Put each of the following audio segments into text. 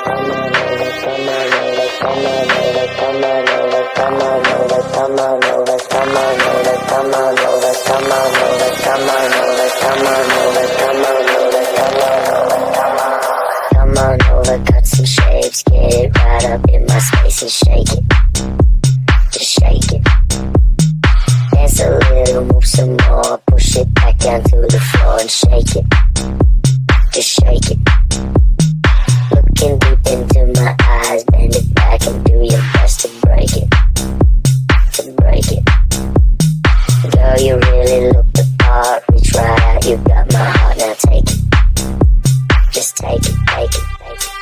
Cut some shapes, get it right up in my space and shake it. Just shake it. Dance a little, move some more. Push it back down to the floor and shake it. Just shake it. Looking deep into my eyes, bend it back and do your best to break it. To break it. Girl, you really look the part. Reach right out, you got my heart, now take it. Just take it, take it, take it.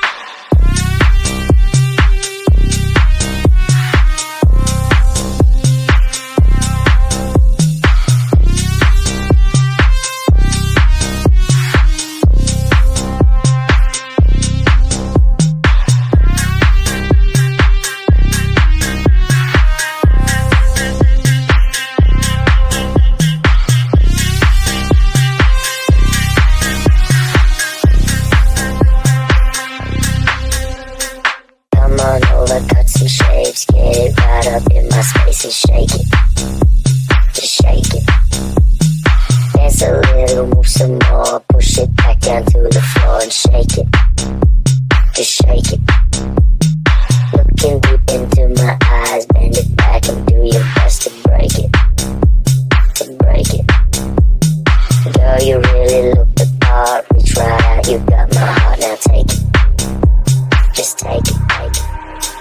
Cut some shapes, get it right up in my space and shake it. Just shake it. Dance a little, move some more. Push it back down to the floor and shake it. Just shake it. Looking deep into my eyes, bend it back and do your best to break it. To break it. Girl, you really look the part. Reach right out, you got my heart, now take it. Just take it, take it.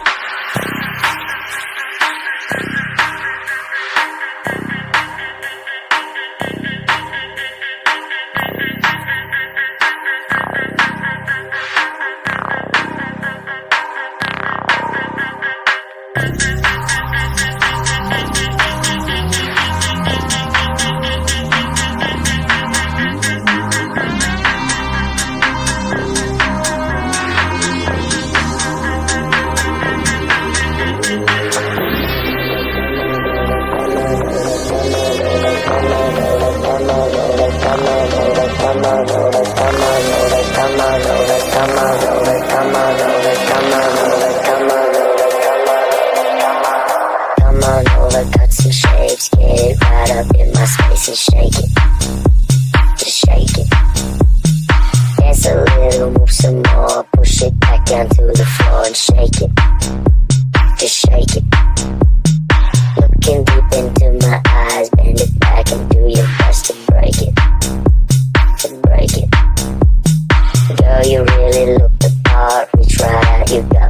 Cut some shapes, get it right up in my space and shake it. Just shake it. Dance a little, move some more. Push it back down to the floor and shake it. Just shake it. Looking deep into my eyes, bend it back and do your best to break it. To break it. Girl, you really look the part. Reach right out, you got